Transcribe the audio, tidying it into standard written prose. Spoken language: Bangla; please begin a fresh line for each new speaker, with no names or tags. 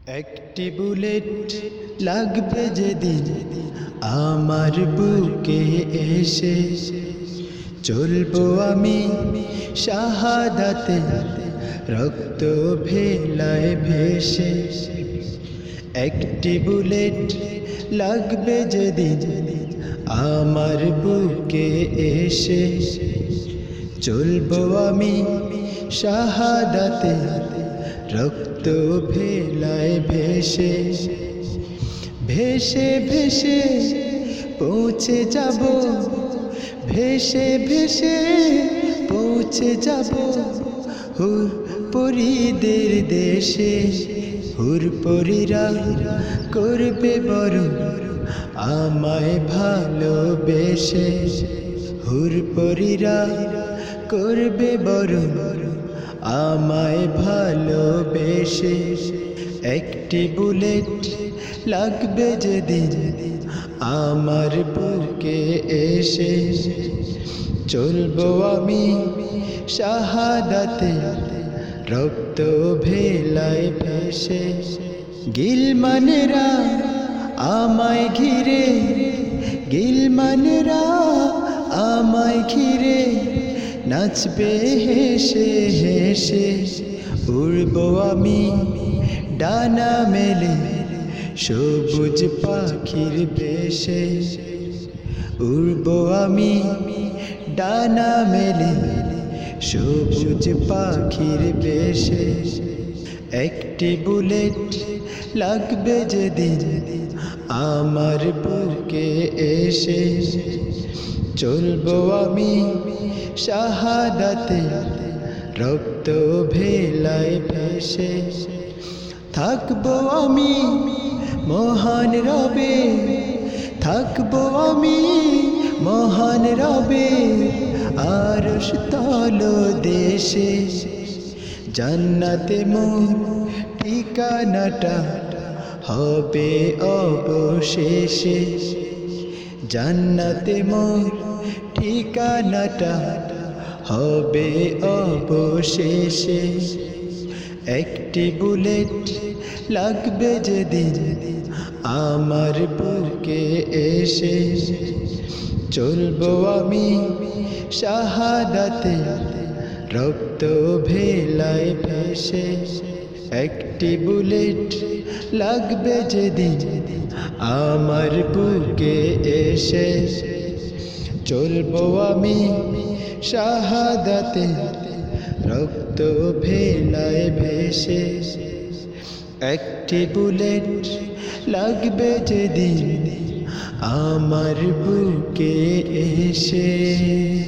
একটি বুলেট লাগবে যেদিন আমার বুকে এসে, চলবো আমি শাহাদাতে রক্ত ভেলায় ভেসে। একটি বুলেট লাগবে যেদিন আমার বুকে এসে, চলবো আমি শাহাদাতে রক্ত ভেলায় ভেসে। ভেসে ভেসে পৌঁছে যাব, ভেসে ভেসে পৌঁছে যাব হুর পরীদের দেশে। হুর পরীরা করবে বড় আমায় ভালোবেসে। হুর পরীরা করবে বড় আমায় ভালোবেসে। একটি বুলেট লাগবে যেদিন আমার বুকে এসে, চলবো আমি শাহাদাতে রক্ত ভেলায় ভেসে। গিলমানেরা আমায় ঘিরে, গিলমানেরা আমায় ঘিরে নাচবে হেসে হেসে। উড়বো আমি ডানা মেলে সবুজ পাখির বেশে। উড়বো আমি ডানা মেলে সবুজ পাখির বেশে। একটি বুলেট লাগবে যেদিন আমার বুকে এসে, চলবো আমি শাহাদাতে রক্ত ভেলায় ভেসে। থাকবো আমি মহান রবে, থাকবো আমি মহান রবে আরশ তল দেশে। জান্নাতে মোর ঠিকানাটা হবে অবশেষে। জান্নাতে মোর ঠিকানাটা হবে অবশেষে। একটি বুলেট লাগবে যেদিন আমার বুকে এসে, চলবো আমি শাহাদাতে রক্ত ভেলায় ভেসে। একটি বুলেট লাগবে যেদিন আমার বুকে এসে, চলবো আমি শাহাদাতে রক্ত ভেলায় ভেসে। একটি বুলেট লাগবে যেদিন আমার বুকে এসে।